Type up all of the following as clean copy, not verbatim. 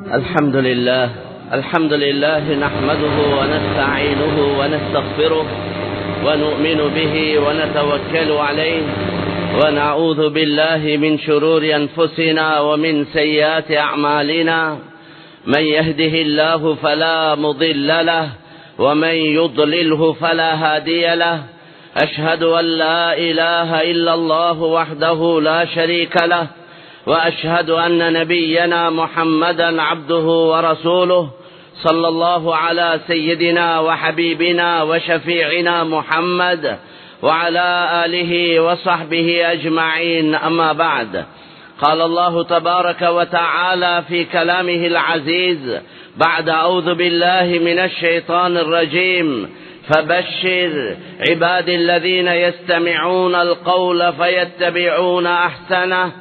الحمد لله نحمده ونستعينه ونستغفره ونؤمن به ونتوكل عليه ونعوذ بالله من شرور أنفسنا ومن سيئات أعمالنا. من يهده الله فلا مضل له ومن يضلله فلا هادي له. أشهد أن لا إله إلا الله وحده لا شريك له، وأشهد أن نبينا محمدا عبده ورسوله، صلى الله على سيدنا وحبيبنا وشفيعنا محمد وعلى آله وصحبه أجمعين. أما بعد، قال الله تبارك وتعالى في كلامه العزيز بعد أعوذ بالله من الشيطان الرجيم: فبشر عباد الذين يستمعون القول فيتبعون أحسنه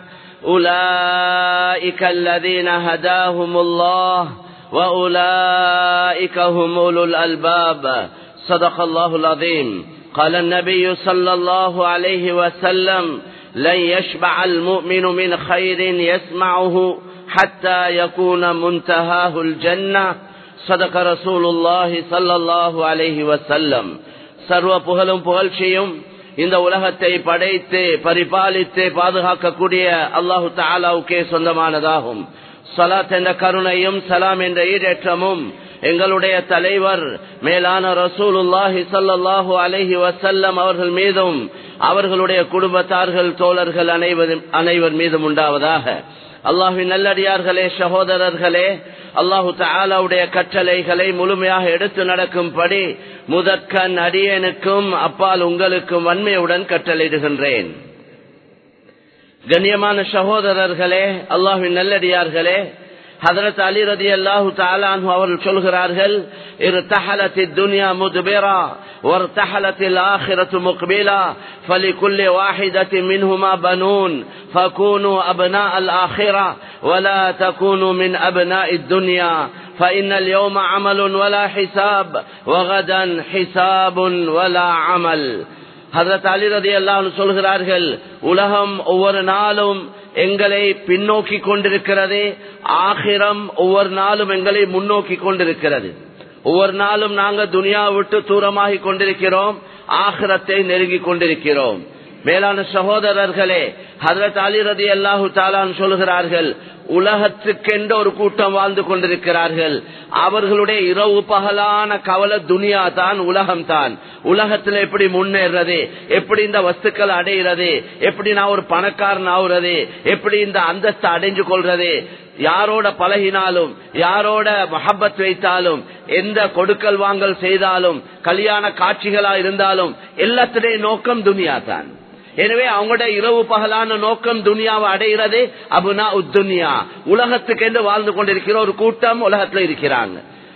أولئك الذين هداهم الله وأولئك هم أولو الألباب. صدق الله العظيم. قال النبي صلى الله عليه وسلم: لن يشبع المؤمن من خير يسمعه حتى يكون منتهاه الجنة. صدق رسول الله صلى الله عليه وسلم. சர்வ புகழும் புகழ்ச்சியும் இந்த உலகத்தை படைத்து பரிபாலித்து பாதுகாக்கக்கூடிய அல்லாஹு தஆலாவுக்கே சொந்தமானதாகும். ஸலாத் என்ற கருணையும் சலாம் என்ற ஈடேற்றமும் எங்களுடைய தலைவர் மேலான ரசூலுல்லாஹி ஸல்லல்லாஹு அலைஹி வஸல்லம் அவர்கள் மீதும் அவர்களுடைய குடும்பத்தார்கள் தோழர்கள் அனைவர் மீதும் உண்டாவதாக. அல்லாஹ்வின் நல்லடியார்களே, சகோதரர்களே, அல்லாஹு தஆலாவுடைய கட்டளைகளை முழுமையாக எடுத்து நடக்கும்படி முதற்கண் அடியேனுக்கும் அப்பால் உங்களுக்கும் வன்மையுடன் கட்டளையிடுகின்றேன். கண்ணியமான சகோதரர்களே, அல்லாஹ்வின் நல்லடியார்களே, ஹதரத் அலி ரலியல்லாஹு தஆலா அன்ஹு அவர்கள் சொல்கிறார்கள்: இர்தஹலத்தித் துன்யா முத்பிரா வர்தஹலத்தில் ஆখিরাத்து முக்பிலா ஃபலிகுல்லி வாஹிதத்தின் மின்ஹுமா பனூன் ஃபகூனு அப்னாஅல் ஆখিরা வலா தகூனு மின் அப்னாஇத் துன்யா ஃபஇன்னல் யௌம அமலுன் வலா ஹிசாப் வகதன் ஹிசாபுன் வலா அமல். ஹதரத் அலி ரலியல்லாஹு அன்ஹு சொல்கிறார்கள், உலகம் ஒவ்வொரு நாளும் எங்களை பின்னோக்கி கொண்டிருக்கிறது, ஆகிரம் ஒவ்வொரு நாளும் எங்களை முன்னோக்கி கொண்டிருக்கிறது. ஒவ்வொரு நாளும் நாங்கள் துனியா விட்டு தூரமாகி கொண்டிருக்கிறோம், ஆகிரத்தை நெருங்கி கொண்டிருக்கிறோம். மேலான சகோதரர்களே, ஹதரத் அலி ரலியல்லாஹு தஆலா சொல்கிறார்கள், உலகத்துக்கென்று ஒரு கூட்டம் வாழ்ந்து கொண்டிருக்கிறார்கள். அவர்களுடைய இரவு பகலான கவலை துனியா தான், உலகம் தான். உலகத்துல எப்படி முன்னேறது, எப்படி இந்த வஸ்துக்கள் அடைகிறது, எப்படி நான் ஒரு பணக்காரன் ஆகுறது, எப்படி இந்த அந்தஸ்தை அடைஞ்சு கொள்றது, யாரோட பழகினாலும் யாரோட மஹப்பத் வைத்தாலும் எந்த கொடுக்கல் வாங்கல் செய்தாலும் கல்யாண காட்சிகளா இருந்தாலும் எல்லாத்துடைய நோக்கம் துனியா தான். எனவே அவங்களுடைய இரவு பகலான நோக்கம் துனியாவை அடைகிறது. அபுனா உத்துனியா, உலகத்துக்கு என்று வாழ்ந்து கொண்டிருக்கிற ஒரு கூட்டம் உலகத்துல இருக்கிறாங்க.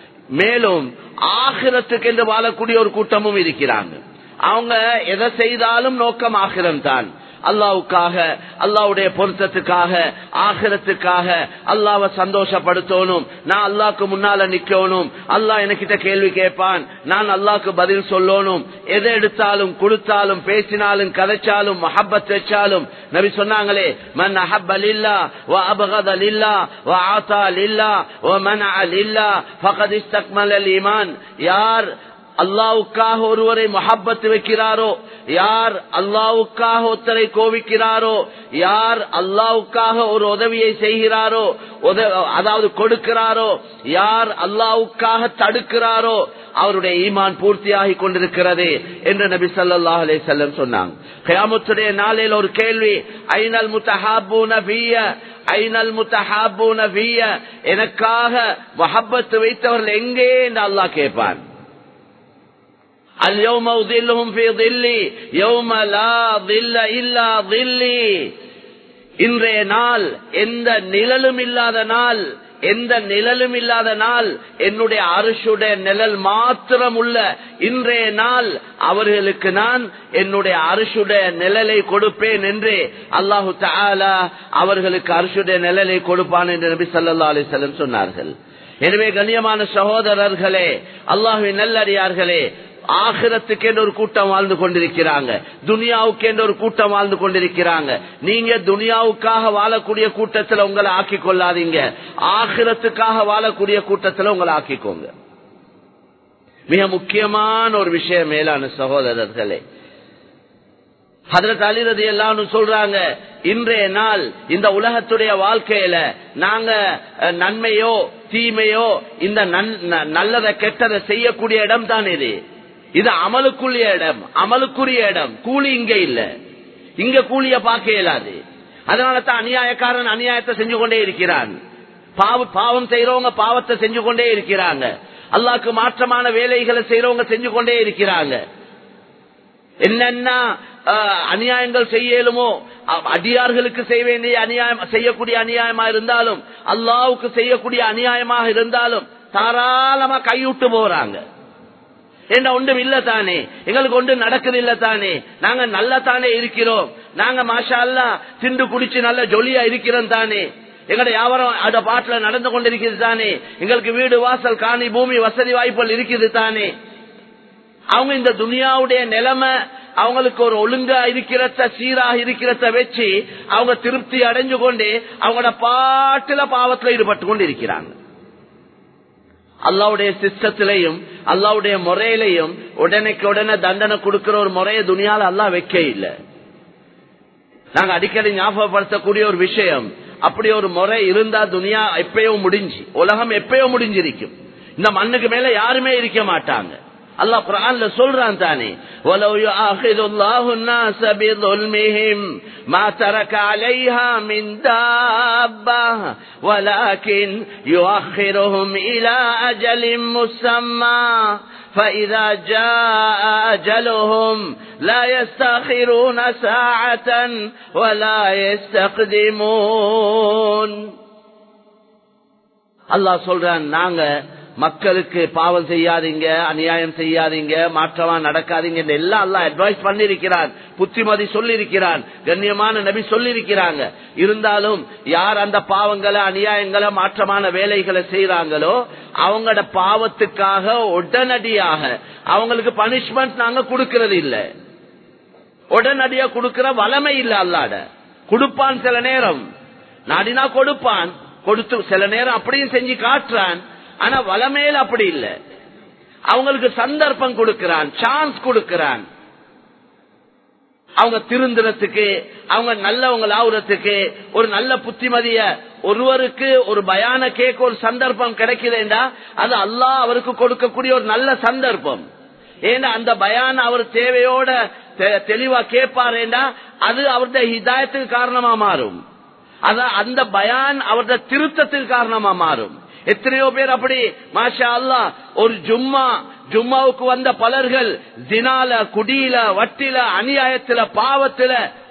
மேலும் ஆகிரத்துக்கு என்று வாழக்கூடிய ஒரு கூட்டமும் இருக்கிறாங்க. அவங்க எதை செய்தாலும் நோக்கம் ஆகிரம் தான். அல்லாஹ்வுக்காக, அல்லாஹ்வுடைய பொருத்தத்துக்காக, ஆகிரத்துக்காக, அல்லாஹ்வை சந்தோஷப்படுத்தணும், நான் அல்லாஹ்க்கு முன்னால நிக்கணும், அல்லாஹ் எனக்கிட்ட கேள்வி கேட்பான், நான் அல்லாஹ்க்கு பதில் சொல்லணும். எதை எடுத்தாலும் கொடுத்தாலும் பேசினாலும் கதைச்சாலும் மஹப்பத் வச்சாலும் நபி சொன்னாங்களே, மன் அஹப்ப லில்லாஹ் வ அபகத லில்லாஹ் வ ஆதா லில்லாஹ் வ மனஅ லில்லாஹ் ஃபகத் இஸ்தக்மலல் ஈமான். யார் அல்லாஹ்வுக்காக ஒருவரை மஹப்பத் வைக்கிறாரோ, யார் அல்லாஹ்வுக்காக ஒருத்தரை கோபிக்கிறாரோ, யார் அல்லாஹ்வுக்காக ஒரு உதவியை செய்கிறாரோ, அதாவது கொடுக்கிறாரோ, யார் அல்லாஹ்வுக்காக தடுக்கிறாரோ அவருடைய ஈமான் பூர்த்தியாகி கொண்டிருக்கிறது என்று நபி ஸல்லல்லாஹு அலைஹி வஸல்லம் சொன்னாங்க. கியாமத்துடைய நாளில் ஒரு கேள்வி, ஐனல் முத்தஹாபூன ஃபிய, ஐனல் முத்தஹாபூன ஃபிய, எனக்காக மஹப்பத் வைத்தவர்கள் எங்கே என்று அல்லாஹ் கேட்பான். اليوم أظلهم في ظلي يوم لا ظل إلا ظلي. இன்றைய நாள் எந்த நிழலும் இல்லாத நாள், எந்த நிழலும் இல்லாத நாள், என்னுடைய அர்ஷுடைய நிழல் மாத்திரம் உள்ள இன்றைய நாள் அவர்களுக்கு நான் என்னுடைய அர்ஷுடைய நிழலை கொடுப்பேன் என்று அல்லாஹு தஆலா அவர்களுக்கு அர்ஷுடைய நிழலை கொடுப்பான் என்று நபி ஸல்லல்லாஹு அலைஹி வஸல்லம் சொன்னார்கள். எனவே கண்ணியமான சகோதரர்களே, அல்லாஹ்வின் நல்லடியார்களே, ஆகிரத்துக்கு என்று ஒரு கூட்டம் வாழ்ந்து கொண்டிருக்கிறாங்க, துனியாவுக்கு என்று ஒரு கூட்டம் வாழ்ந்து கொண்டிருக்கிறாங்க. நீங்க துனியாவுக்காக வாழக்கூடிய கூட்டத்தில் உங்களை ஆக்கிக் கொள்ளாதீங்க, ஆகிரத்துக்காக வாழக்கூடிய கூட்டத்தில் உங்களை ஆக்கிக்கோங்க. மிக முக்கியமான ஒரு விஷயம் மேலான சகோதரர்களே, ஹஜ்ரத் அலி ரலியல்லாஹு அன்ஹு சொல்றாங்க, இன்றைய நாள் இந்த உலகத்துடைய வாழ்க்கையில நாங்க நன்மையோ தீமையோ இந்த நல்லதை கெட்டதை செய்யக்கூடிய இடம் தான் இது அமலுக்குரிய இடம், அமலுக்குரிய இடம். கூலி இங்க இல்ல, இங்க கூலிய பார்க்க இயலாது. அதனால தான் அநியாயக்காரன் அநியாயத்தை செஞ்சு கொண்டே இருக்கிறான், பாவம் செய்யறவங்க பாவத்தை செஞ்சு கொண்டே இருக்கிறாங்க, அல்லாஹ்க்கு மாற்றமான வேலைகளை செய்யறவங்க செஞ்சு கொண்டே இருக்கிறாங்க. என்னென்ன அநியாயங்கள் செய்யலுமோ, அடியார்களுக்கு செய்ய வேண்டிய அநியாயம் செய்யக்கூடிய அநியாயமா இருந்தாலும், அல்லாஹ்வுக்கு செய்யக்கூடிய அநியாயமாக இருந்தாலும் தாராளமா கைவிட்டு போறாங்க. என்ன ஒன்றும் இல்ல தானே, எங்களுக்கு ஒன்றும் நடக்குது இல்ல தானே, நாங்க நல்லா தானே இருக்கிறோம், நாங்க மாஷா அல்லாஹ் திண்டு குடிச்சு நல்ல ஜொலியா இருக்கிறோம் தானே, எங்கட வியாபாரம் அத பாட்டுல நடந்து கொண்டிருக்கிறது தானே, எங்களுக்கு வீடு வாசல் காணி பூமி வசதி வாய்ப்புகள் இருக்குது தானே. அவங்க இந்த துனியாவுடைய நிலைமை அவங்களுக்கு ஒரு ஒழுங்கா இருக்கிறத சீராக இருக்கிறத வச்சு அவங்க திருப்தி அடைஞ்சு கொண்டு அவங்களோட பாட்டுல பாவத்துல ஈடுபட்டு கொண்டு இருக்கிறாங்க. அல்லாவுடைய சிஸ்டத்திலையும் அல்லாவுடைய முறையிலையும் உடனேக்கு உடனே தண்டனை கொடுக்கிற ஒரு முறையை துனியால அல்லாஹ் வைக்க இல்லை. நாங்க அடிக்கடி ஞாபகப்படுத்தக்கூடிய ஒரு விஷயம், அப்படி ஒரு முறை இருந்தா துனியா எப்பயோ முடிஞ்சு, உலகம் எப்பயோ முடிஞ்சிருக்கும், இந்த மண்ணுக்கு மேல யாருமே இருக்க மாட்டாங்க. அல்லாஹ் குர்ஆன்ல சொல்றான் தானே, வலவ் யுஆஹிதுல்லாஹு الناس بظلمهم ما ترك عليها من دابة ولكن يؤخرهم إلى أجل مسمى فإذا جاء أجلهم لا يستأخرون ساعة ولا يستقدمون. அல்லாஹ் சொல்றான், நாங்க மக்களுக்கு பாவம் செய்யாதீங்க, அநியாயம் செய்யாதீங்க, மாற்றமா நடக்காதீங்க எல்லாம் அல்லாஹ் அட்வைஸ் பண்ணிருக்கிறான், புத்திமதி சொல்லிருக்கிறான், கண்ணியமான நபி சொல்லிருக்கிறாங்க. இருந்தாலும் யார் அந்த பாவங்களை அநியாயங்களை மாற்றமான வேலைகளை செய்யறாங்களோ அவங்களோட பாவத்துக்காக உடனடியாக அவங்களுக்கு பனிஷ்மெண்ட் நாங்க கொடுக்கறது இல்ல, உடனடியா கொடுக்கிற வளமை இல்ல. அல்லாட கொடுப்பான், சில நேரம் நாடினா கொடுப்பான், கொடுத்து சில நேரம் அப்படியும் செஞ்சு காட்டுறான். ஆனா வளமேல அப்படி இல்ல, அவங்களுக்கு சந்தர்ப்பம் கொடுக்கிறான், சான்ஸ் கொடுக்கிறான், அவங்க திருந்துறதுக்கு, அவங்க நல்லவங்க ஆகுறதுக்கு ஒரு நல்ல புத்திமதிய ஒருவருக்கு ஒரு பயான கேட்க ஒரு சந்தர்ப்பம் கிடைக்குதுண்டா அது அல்லாஹ் அவருக்கு கொடுக்கக்கூடிய ஒரு நல்ல சந்தர்ப்பம். ஏன்னா அந்த பயான அவர் தேவையோட தெளிவா கேட்பாருண்டா அது அவருடைய ஹிதாயத்துக்கு காரணமா மாறும், அந்த பயான் அவருடைய திருத்தத்துக்கு காரணமா மாறும். எத்தனையோ பேர் அப்படி மாஷா அல்லாஹ் ஒரு ஜும்மாவுக்கு வந்த பலர்கள் ஜினால, குடியில, வட்டில, அநியாயத்தில, பாவத்தில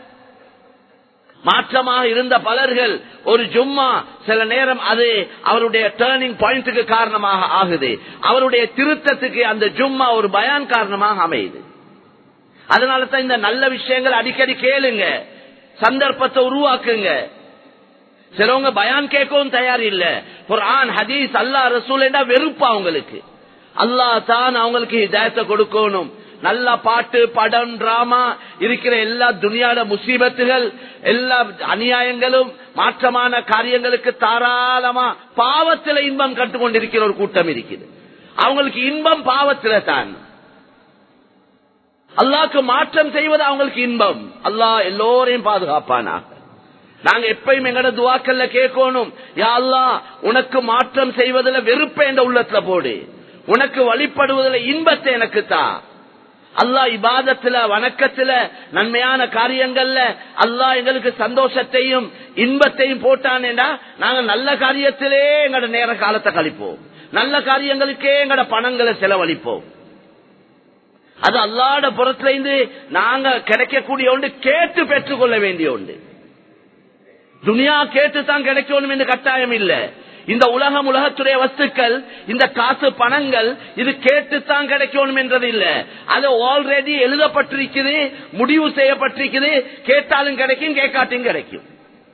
மாற்றமாக இருந்த பலர்கள் ஒரு ஜும்மா சில நேரம் அது அவருடைய டர்னிங் பாயிண்ட்டுக்கு காரணமாக ஆகுது, அவருடைய திருத்தத்துக்கு அந்த ஜும்மா ஒரு பயான் காரணமாக அமையுது. அதனால தான் இந்த நல்ல விஷயங்கள் அடிக்கடி கேளுங்க, சந்தர்ப்பத்தை உருவாக்குங்க. சிலவங்க பயான் கேட்கவும் தயார் இல்ல, குர்ஆன் ஹதீஸ் அல்லாஹ் ரசூல் என்றா வெறுப்பா அவங்களுக்கு. அல்லாஹ் தான் அவங்களுக்கு ஹிதாயத்தை கொடுக்கணும். நல்ல பாட்டு, படம், டிராமா இருக்கிற எல்லா துனியாட முசீபத்துகள், எல்லா அநியாயங்களும் மாற்றமான காரியங்களுக்கு தாராளமா பாவத்தில இன்பம் கட்டுக்கொண்டிருக்கிற ஒரு கூட்டம் இருக்குது. அவங்களுக்கு இன்பம் பாவத்தில தான், அல்லாஹ்க்கு மாற்றம் செய்வது அவங்களுக்கு இன்பம். அல்லாஹ் எல்லோரையும் பாதுகாப்பானா. நாங்க எப்பயும் எங்கட துவாக்கல்ல கேட்கணும், யா அல்லாஹ் உனக்கு மாற்றம் செய்வதில் வெறுப்பை என்ற உள்ளத்துல போடு, உனக்கு வழிபடுவதில் இன்பத்தை எனக்கு தா. அல்லாஹ் இபாதத்துல, வணக்கத்துல, நன்மையான காரியங்கள்ல அல்லாஹ் எங்களுக்கு சந்தோஷத்தையும் இன்பத்தையும் போட்டானேடா நாங்க நல்ல காரியத்திலே எங்கட நேர காலத்தை கழிப்போம், நல்ல காரியங்களுக்கே எங்கட பணங்களை செலவழிப்போம். அது அல்லாஹ்வுடைய புறத்துல இருந்து நாங்க கிடைக்கக்கூடிய ஒன்று, கேட்டு பெற்றுக்கொள்ள வேண்டிய ஒன்று. துனியா கேட்டுத்தான் கிடைக்கணும் என்று கட்டாயம் இல்ல. இந்த உலகம், உலகத்துடைய வஸ்துக்கள், இந்த காசு பணங்கள் இது கேட்டுத்தான் கிடைக்கணும் என்றது இல்ல. அது ஆல்ரெடி எழுதப்பட்டிருக்குது, முடிவு செய்யப்பட்டிருக்குது. கேட்டாலும் கிடைக்கும், கேட்காட்டியும் கிடைக்கும்.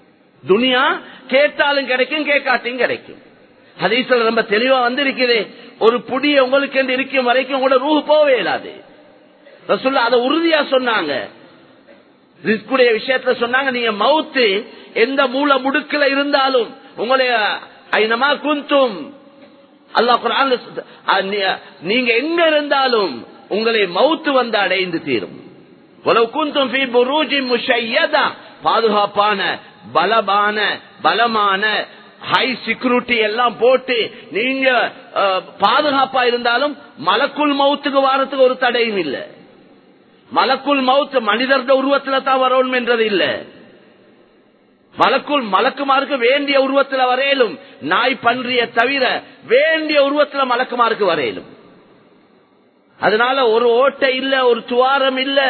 துனியா கேட்டாலும் கிடைக்கும், கேட்காட்டியும் கிடைக்கும். ஹதீஸ்ல ரொம்ப தெளிவா வந்திருக்குது. ஒரு புடிய உங்களுக்கு என்று இருக்கும் வரைக்கும் உங்களோட ரூஹ் போவே இல்லாது. ரசூலுல்லாஹ் அதை உறுதியா சொன்னாங்க. ரிஸ்குடைய விஷயத்துல சொன்னாங்க, நீங்க மவுத்து எந்த மூல முடுக்கல இருந்தாலும் உங்களை ஐனமா குந்தும் அல்லாஹ் குர்ஆன்ல நீங்க எங்க இருந்தாலும் உங்களை மவுத்து வந்து அடைந்து தீரும். வலவ் குந்தும் ஃபீ புரூஜின் முஷய்யதா, பாதுகாப்பான பலமான ஹை செக்யூரிட்டி எல்லாம் போட்டு நீங்க பாதுகாப்பா இருந்தாலும் மலக்குல் மவுத்துக்கு வாரத்துக்கு ஒரு தடையும் இல்லை. மலக்குல் மவுத் மனிதர்த உருவத்துல தான் வரணும் என்றது இல்ல. மலக்குமாருக்கு வேண்டிய உருவத்துல வரையிலும், நாய் பன்றிய தவிர வேண்டிய உருவத்துல மலக்குமாருக்கு வரையிலும். அதனால ஒரு ஓட்டை இல்ல, ஒரு துவாரம் இல்ல,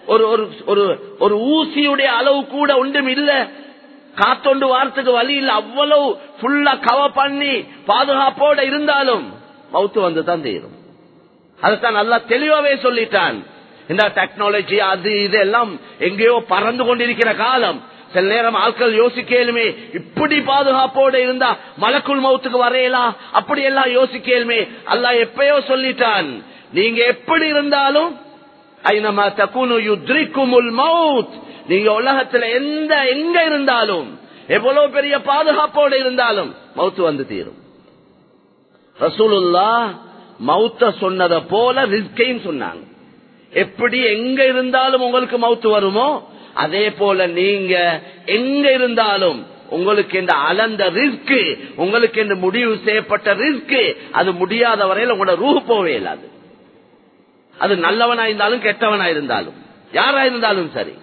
ஒரு ஊசியுடைய அளவு கூட ஒன்றும் இல்ல, காத்தொண்டு வாரத்துக்கு வழி இல்ல. அவ்வளவு ஃபுல்லா கவர் பண்ணி பாதுகாப்போட இருந்தாலும் மவுத்து வந்து தான் தீரும். அதைத்தான் நல்லா தெளிவாவே சொல்லிட்டான். இந்த டெக்னாலஜி அது இதெல்லாம் எங்கேயோ பறந்து கொண்டிருக்கிற காலம். சில நேரம் ஆட்கள் யோசிக்கலுமே, இப்படி பாதுகாப்போட இருந்தா மலக்குள் மவுத்துக்கு வரையலாம், அப்படி எல்லாம் யோசிக்கலுமே. அல்லாஹ் எப்பயோ சொல்லிட்டான், நீங்க எப்படி இருந்தாலும் ஐனமா தகுனு யுத்ரிக்குமுல் மவுத், நீங்க உலகத்துல எங்க இருந்தாலும் எவ்வளவு பெரிய பாதுகாப்போட இருந்தாலும் மவுத்து வந்து தீரும். ரசூலுல்லாஹ் மவுத்த சொன்னதை போல ரிஸ்கையும் சொன்னாங்க. எப்படி எங்க இருந்தாலும் உங்களுக்கு மவுத்து வருமோ அதே போல நீங்க எங்க இருந்தாலும் உங்களுக்கு இந்த அளந்த ரிஸ்க், உங்களுக்கு இந்த முடிவு செய்யப்பட்ட ரிஸ்க், அது முடியாத வரையில் உங்களோட ரூஹ் போவே இல்லாது. அது நல்லவனா இருந்தாலும் கெட்டவனா இருந்தாலும் யாரா இருந்தாலும் சரி.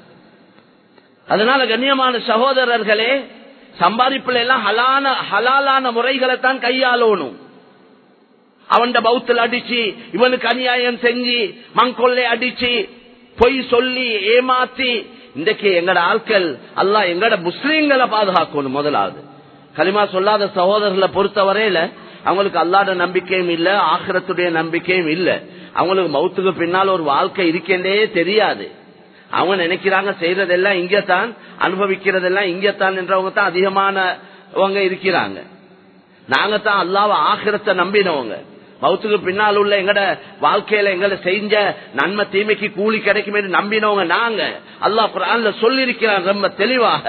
அதனால கண்ணியமான சகோதரர்களே, சம்பாதிப்புல எல்லாம் ஹலாலான முறைகளை தான் கையாளணும். அவன் பௌத்தில் அடிச்சு, இவனுக்கு அநியாயம் செஞ்சு, மங்கொள்ளை அடிச்சு, பொய் சொல்லி ஏமாத்தி, இன்றைக்கு எங்கட ஆட்கள் அல்லாஹ் எங்கட முஸ்லீம்களை பாதுகாக்கணும். முதலாவது கலிமா சொல்லாத சகோதரர்களை பொறுத்தவரையில அவங்களுக்கு அல்லாஹ்வுடைய நம்பிக்கையும் இல்ல, ஆখিরাத்துடைய நம்பிக்கையும் இல்ல. அவங்களுக்கு மௌத்துக்கு பின்னால் ஒரு வாழ்க்கை இருக்கே தெரியாது. அவங்க நினைக்கிறாங்க செய்யறதெல்லாம் இங்கத்தான், அனுபவிக்கிறதெல்லாம் இங்கத்தான் என்றவங்க தான் அதிகமானவங்க இருக்கிறாங்க. நாங்க தான் அல்லாஹ்வை ஆখিরাத்தை நம்பினவங்க. மௌத்துக்கு பின்னால் உள்ள எங்கட வாழ்க்கையில எங்களை செஞ்ச நன்மை தீமைக்கு கூலி கிடைக்கும் என்று நம்பினவங்க நாங்க. அல்லாஹ் குர்ஆன்ல சொல்லி இருக்கிறான் ரொம்ப தெளிவாக.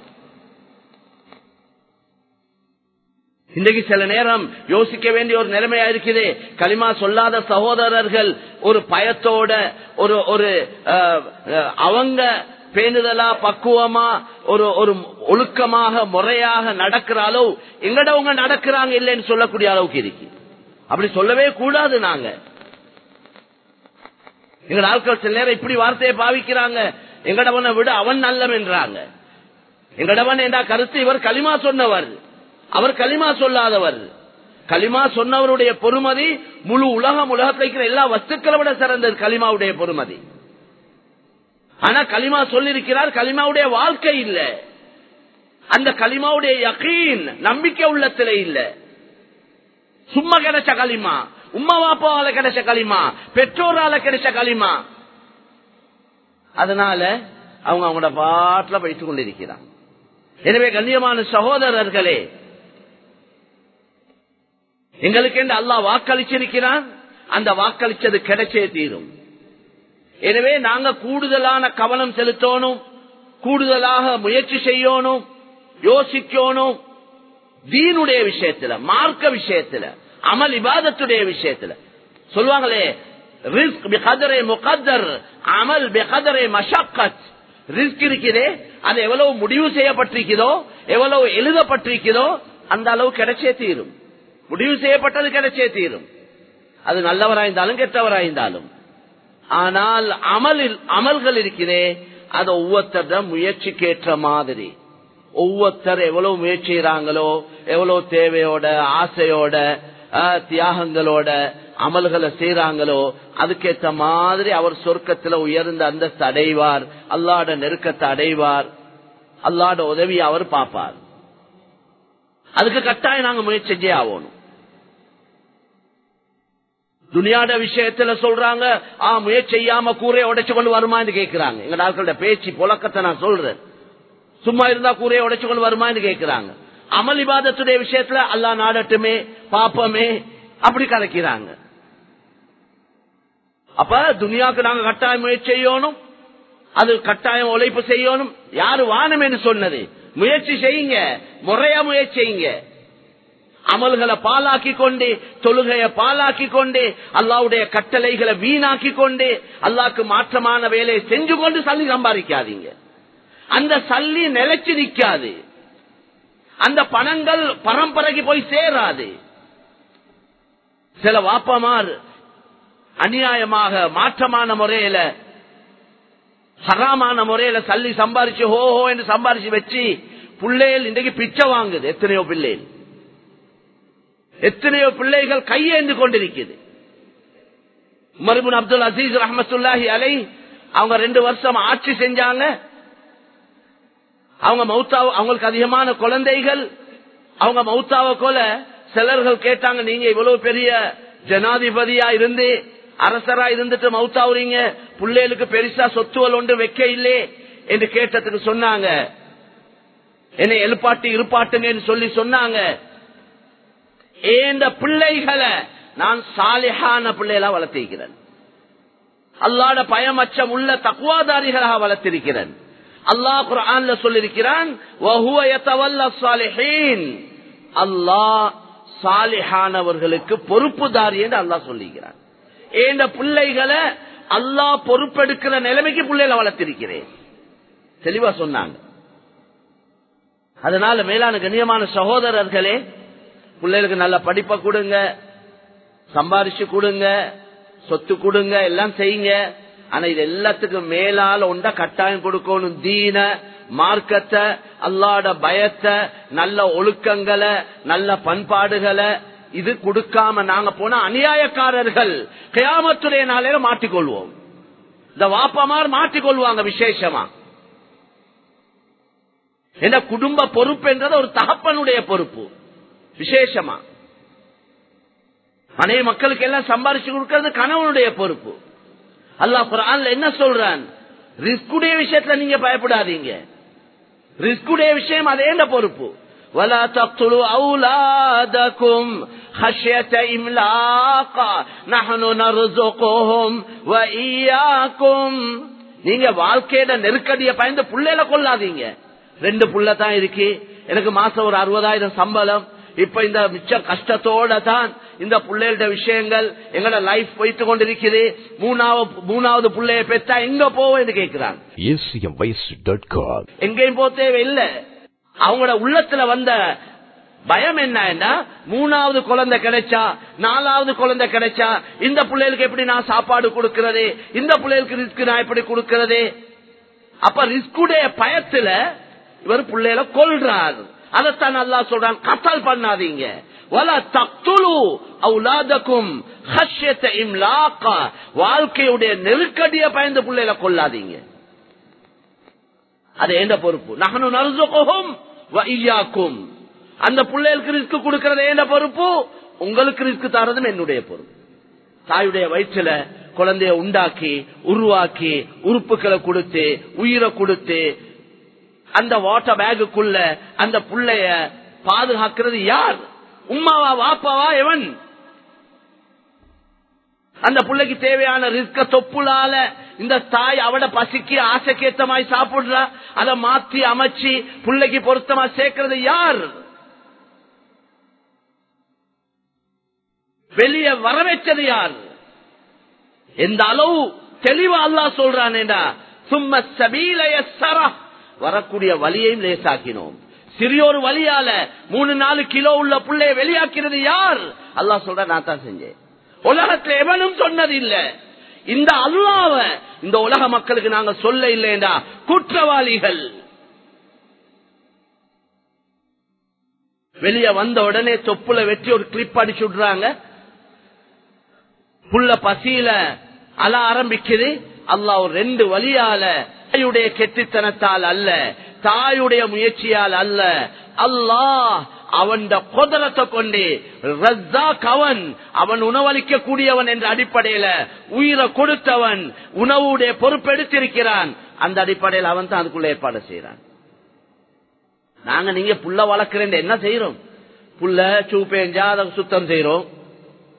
இன்றைக்கு சில நேரம் யோசிக்க வேண்டிய ஒரு நிலைமையா இருக்குது. கலிமா சொல்லாத சகோதரர்கள் ஒரு பயத்தோட ஒரு அவங்க பேணுதலா பக்குவமா ஒரு ஒழுக்கமாக முறையாக நடக்கிற அளவு எங்கடவங்க நடக்கிறாங்க இல்லைன்னு சொல்லக்கூடிய அளவுக்கு இருக்கு. அப்படி சொல்லவே கூடாது. நாங்க எங்க ஆட்கள் சில நேரம் இப்படி வார்த்தையை பாவிக்கிறாங்க, எங்கடவனை விட அவன் நல்லவன் என்றாங்க. எங்கடவன் என்ற கருத்து இவர் களிமா சொன்னவர், அவர் களிமா சொல்லாதவர். களிமா சொன்னவருடைய பொறுமதி முழு உலகத்தில் இருக்கிற எல்லா வஸ்துக்களை விட சிறந்தது களிமாவுடைய பொறுமதி. ஆனா களிமா சொல்லிருக்கிறார், களிமாவுடைய வாழ்க்கை இல்ல, அந்த களிமாவுடைய யகீன் நம்பிக்கை உள்ளத்திலே இல்ல. சும்மா கிடைச்ச களிமா, உம்மா வாப்பாவால கிடைச்ச களிமா, பெற்றோரால கிடைச்ச களிமா. அதனால அவங்களோட பாட்டில் வைத்துக் கொண்டிருக்கிறார். எனவே கண்ணியமான சகோதரர்களே, எங்களுக்கு என்று அல்லாஹ் வாக்களிச்சிருக்கிறான், அந்த வாக்களிச்சது கிடைச்சே தீரும். எனவே நாங்க கூடுதலான கவனம் செலுத்தணும், கூடுதலாக முயற்சி செய்யணும், யோசிக்கணும். தீனுடைய விஷயத்துல, மார்க்க விஷயத்துல, அமல் இபாதத்துடைய விஷயத்துல சொல்லுவாங்களே, ரிஸ்க் பிகதரே முகத்தர், அமல் பிகதரே மஷக்கத். ரிஸ்க் இருக்கிறதே, அது எவ்வளவு முடிவு செய்யப்பட்டிருக்கிறதோ, எவ்வளவு எழுதப்பட்டிருக்கிறதோ அந்த அளவு கிடைச்சே தீரும். முடிவு செய்யப்பட்டது கிடைச்சே தீரும், அது நல்லவராயிருந்தாலும் கெட்டவராயிருந்தாலும். ஆனால் அமல்கள் இருக்கிறதே, அது ஒவ்வொருத்தர முயற்சிக்கேற்ற மாதிரி, ஒவ்வொருத்தர் எவ்வளவு முயற்சி செய்யறாங்களோ, எவ்வளவு தேவையோட ஆசையோட தியாகங்களோட அமல்களை செய்யறாங்களோ அதுக்கேற்ற மாதிரி அவர் சொர்க்கத்தில் உயர்ந்த அந்தஸ்து அடைவார், அல்லாஹ்வுடைய நெருக்கத்தை அடைவார், அல்லாஹ்வுடைய உதவியை அவர் பார்ப்பார். அதுக்கு கட்டாயம் நாங்க முயற்சி செஞ்சே ஆகணும். துனியாட விஷயத்துல சொல்றாங்க, முயற்சி செய்யாம கூரையை உடைச்சு கொண்டு வருமான்னு கேட்கிறாங்க. எங்க ஆட்களோட பேச்சு புழக்கத்தை நான் சொல்றேன். சும்மா இருந்தா கூரையை உடைச்சு கொண்டு வருமான்னு கேட்கிறாங்க. அமல் இபாதத்துடைய விஷயத்துல அல்லாஹ் நாடட்டுமே, பாப்பமே, அப்படி கலக்கிறாங்க. அப்ப துனியாவுக்கு நாங்க கட்டாயம் முயற்சி செய்யணும், அது கட்டாயம் உழைப்பு செய்யணும். யாரு வானம் என்று சொன்னது? முயற்சி செய்யுங்க, முறையா முயற்சி செய்யுங்க. அமல்களை பாலாக்கி கொண்டு, தொழுகையை பாலாக்கி கொண்டு, அல்லாஹ்வுடைய கட்டளைகளை வீணாக்கி கொண்டு, அல்லாஹ்க்கு மாற்றமான வேலையை செஞ்சு கொண்டு சல்லி சம்பாதிக்காதீங்க. அந்த சல்லி நிலைச்சு நிற்காது, அந்த பணங்கள் பரம்பரைக்கு போய் சேராது. சில வாப்பமார் அநியாயமாக மாற்றமான முறையில ஹராமான முறையில சல்லி சம்பாரிச்சு ஹோ ஹோ என்று சம்பாரிச்சு வச்சு பிள்ளைகள் இன்றைக்கு பிச்சை வாங்குது. எத்தனையோ பிள்ளைகள் கையேந்து கொண்டிருக்குது. உமர் இப்னு அப்துல் அசீஸ் ரஹ்மத்துல்லாஹி அலைஹி அவங்க 2 வருஷம் ஆட்சி செஞ்சாங்க. அவங்க மௌத்தாவ, அவங்களுக்கு அதிகமான குழந்தைகள். அவங்க மௌத்தாவ கொல சிலர்கள் கேட்டாங்க, நீங்க இவ்வளவு பெரிய ஜனாதிபதியா இருந்து அரசரா இருந்துட்டு மௌத்தாவுறீங்க, பிள்ளைகளுக்கு பெருசா சொத்துவல் ஒன்று வைக்க இல்லே என்று கேட்டதுக்கு சொன்னாங்க, என்னை எழுப்பாட்டி இருப்பாட்டுங்கன்னு சொல்லி சொன்னாங்க, ஏந்த பிள்ளைகளை நான் சாலிஹான பிள்ளைகளா வளர்த்திருக்கிறேன், அல்லாஹ்வுடைய பயம் அச்சம் உள்ள தக்வாதாரிகளாக வளர்த்திருக்கிறேன். அல்லாஹ் குர்ஆன்ல சொல்லியிருக்கிறான், வஹுவ யதவல்லா ஸாலிஹீன், அல்லாஹ் சாலிஹானவர்களுக்கு பொறுப்புதாரி என்று அல்லாஹ் சொல்லிக்கிறான். ஏந்த பிள்ளைகளை அல்லாஹ் பொறுப்பெடுக்கிற நிலைமைக்கு பிள்ளைகளை வளர்த்திருக்கிறேன் தெளிவா சொன்னாங்க. அதனால மேலான கண்ணியமான சகோதரர்களே, பிள்ளைகளுக்கு நல்ல படிப்பை கொடுங்க, சம்பாரிச்சு கொடுங்க, சொத்து கொடுங்க, எல்லாம் செய்யுங்க. ஆனா இது எல்லாத்துக்கும் மேலால ஒன்றா கட்டாயம் கொடுக்கணும். தீன, மார்க்கத்தை, அல்லாஹ்வுடைய பயத்தை, நல்ல ஒழுக்கங்களை, நல்ல பண்பாடுகளை இது கொடுக்காம நாங்க போனா அநியாயக்காரர்கள் கியாமத்துடைய நாளையில மாட்டிக்கொள்வோம். இந்த வாப்பமார் மாட்டிக்கொள்வாங்க. விசேஷமா என்ன குடும்ப பொறுப்பு என்றது ஒரு தகப்பனுடைய பொறுப்பு. விசேஷமா மனைவி மக்களுக்கு எல்லாம் சம்பாரிச்சு கொடுக்கிறது கணவனுடைய பொறுப்பு. அல்லாஹ் குர்ஆன்ல என்ன சொல்றான்? ரிஸ்குடைய விஷயத்துல நீங்க பயப்படாதீங்க. ரிஸ்குடைய விஷயம் அதே பொறுப்பு. وَلَا تَقْتُلُوا أَوْلَادَكُمْ خَشْيَةَ إِمْلَاقٍ نَحْنُ نَرْزُقُهُمْ وَإِيَّاكُمْ. நீங்க வாழ்க்கையில நெருக்கடியை பயந்து புள்ளையில கொள்ளாதீங்க. 2 புள்ள தான் இருக்கு, எனக்கு மாசம் ஒரு 60,000 சம்பளம், இப்ப இந்த மிச்ச கஷ்டத்தோட தான் இந்த பிள்ளைகளோட விஷயங்கள் எங்களோட லைஃப் போயிட்டு கொண்டிருக்குது. மூணாவது பிள்ளைய பெற்றா எங்க போவோம் கேட்கிறாங்க. எங்கேயும் போக தேவையில்லை. அவங்களோட உள்ளத்துல வந்த பயம் என்ன, 3வது குழந்தை கிடைச்சா, 4வது குழந்தை கிடைச்சா இந்த பிள்ளைகளுக்கு எப்படி நான் சாப்பாடு கொடுக்கிறது, இந்த பிள்ளைகளுக்கு ரிஸ்க் நான் எப்படி கொடுக்கிறது. அப்ப ரிஸ்குடைய பயத்துல இவர் பிள்ளைகளை கொல்றார். அதத்தான் அல்லாஹ் சொல்றான், கத்தல் பண்ணாதீங்க. வலா தக்துலு அவுலாதக்கும் ஹஷ்யத இம்லாக, வாழ்க்கையுடைய நெருக்கடியை பயந்து பிள்ளைகளை கொல்லாதீங்க. அது என்ன பொறுப்பு? நஹ்னு நர்ஸுகுஹும் வ இய்யாக்கும். அந்த பிள்ளைகளுக்கு ரிஸ்க் கொடுக்கிறது என்ன பொறுப்பு, உங்களுக்கு ரிஸ்க் தரதும் என்னுடைய பொறுப்பு. தாயுடைய வயிற்றுல குழந்தைய உண்டாக்கி உருவாக்கி உறுப்புகளை கொடுத்து உயிரை கொடுத்து அந்த வாட்டர் பேக்குள்ள அந்த புள்ளைய பாதுகாக்கிறது யார்? உம்மாவா வாப்பாவா? எவன்? அந்த பிள்ளைக்கு தேவையான ரிஸ்க தொப்புளால இந்த தாய் அவட பசிக்கு ஆசைக்கேத்தமாய் சாப்பிடுறா, அதை மாத்தி அமைச்சு பிள்ளைக்கு பொருத்தமா சேர்க்கிறது யார்? வெளியே வரவேற்றது யார்? எந்த அளவு தெளிவா அல்லாஹ் சொல்றானேடா, சும்ம சபீல யஸ்ஸரா, வரக்கூடிய வழியையும் லேசாக்கினோம். சிறியோரு வழியால 3-4 கிலோ உள்ள பிள்ளைய வெளியாக்கிறது யார்? அல்லாஹ் சொல்ற, நான் தான் செஞ்சேன். உலகத்துல எவனும் சொன்னது இல்ல. இந்த அல்லாஹ்வ இந்த உலக மக்களுக்கு நாங்க சொல்ல இல்லைண்டா குற்றவாளிகள். வெளியே வந்த உடனே தொப்புல வெட்டி ஒரு கிளிப் அடிச்சு விடுறாங்க. புள்ள பசியில அழ ஆரம்பிக்குது. அல்லாஹ் ஒரு 2 வழியால, தாயுடைய கெட்டித்தனத்தால் அல்ல, தாயுடைய முயற்சியால் அல்ல, அல்லாஹ் அவன் குதிரத்தை கொண்டு ரஸாக், அவன் உணவளிக்க கூடியவன் என்ற அடிப்படையில உயிரை கொடுத்தவன், உணவுடைய பொறுப்பெடுத்திருக்கிறான். அந்த அடிப்படையில் அவன் தான் அதுக்குள்ள ஏற்பாடு செய்யறான். நாங்க நீங்க புள்ள வளர்க்கிறேன் என்ன செய்யறோம்? புள்ள சூப்பேஞ்சா அதை சுத்தம் செய்யறோம்,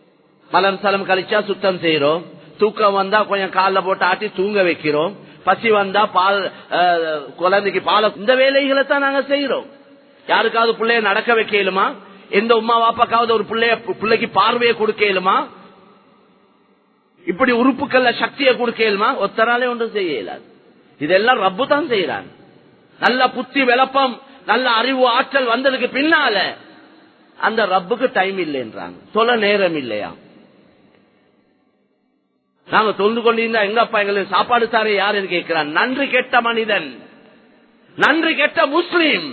மலம் சலம் கழிச்சா சுத்தம் செய்யறோம், தூக்கம் வந்தா கொஞ்சம் காலில் போட்டு ஆட்டி தூங்க வைக்கிறோம், பசி வந்தா பால் குழந்தைக்கு பால், இந்த வேலைகளை தான் நாங்க செய்யறோம். யாருக்காவது பிள்ளைய நடக்க வைக்கலுமா? எந்த உமா வாப்பாக்காவது ஒரு பிள்ளைக்கு பார்வையை கொடுக்கலுமா? இப்படி உறுப்புக்கள்ல சக்தியை கொடுக்கலுமா? ஒத்தராலே ஒன்றும் செய்ய இயலாது. இதெல்லாம் ரப்பு தான் செய்யறான். நல்ல புத்தி விளப்பம், நல்ல அறிவு ஆற்றல் வந்ததுக்கு பின்னால அந்த ரப்புக்கு டைம் இல்லைன்றாங்க, சொல்ல நேரம் இல்லையா? நாங்க தொழுது கொண்டிருந்தா எங்க அப்பா எங்களுக்கு சாப்பாடு தாரே யாருன்னு கேட்கிறான். நன்றி கெட்ட மனிதன், நன்றி கெட்ட முஸ்லீம்.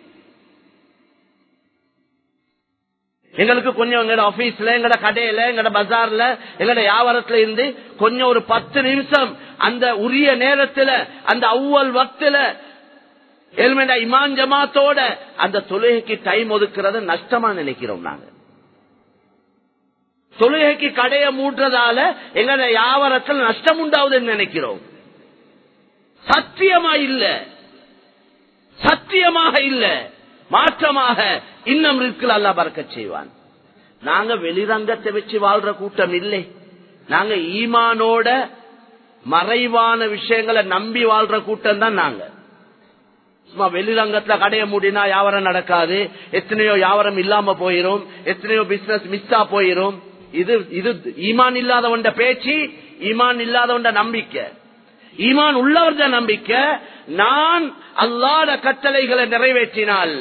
எங்களுக்கு கொஞ்சம் எங்கட ஆபீஸ்ல, எங்கட கடையில, எங்கட பஜார்ல, எங்கட வியாபாரத்துல இருந்து கொஞ்சம் ஒரு 10 நிமிஷம் அந்த உரிய நேரத்துல, அந்த அவ்வல் வக்துல இமாம் ஜமாத்தோட அந்த தொழுகைக்கு டைம் ஒதுக்குறத நஷ்டமா நினைக்கிறோம். நாங்க தொழுகைக்கு கடையை மூடுறதால எங்கட வியாபாரத்தில் நஷ்டம் உண்டாவதுன்னு நினைக்கிறோம். சத்தியமா இல்ல, சத்தியமாக இல்ல, மாற்றமாக இன்னும் இருக்குல்ல, அல்லாஹ் பரக்கத் செய்வான். நாங்க வெளிரங்கத்தை வச்சு வாழ்ற கூட்டம் இல்லை. நாங்க ஈமானோட மறைவான விஷயங்களை நம்பி வாழ்ற கூட்டம் தான் நாங்க. சும்மா வெளிரங்கத்துல கடையை மூடினா வியாபாரம் நடக்காது, எத்தனையோ வியாபாரம் இல்லாம போயிரும், எத்தனையோ பிசினஸ் மிஸ்ஸா போயிரும். இது ஈமான் இல்லாதவண்ட பேச்சு, ஈமான் இல்லாதவண்ட நம்பிக்கை. ஈமான் உள்ளவர்த நம்பிக்கை, நான் அல்லாஹ்வுடைய கட்டளைகளை நிறைவேற்றினால்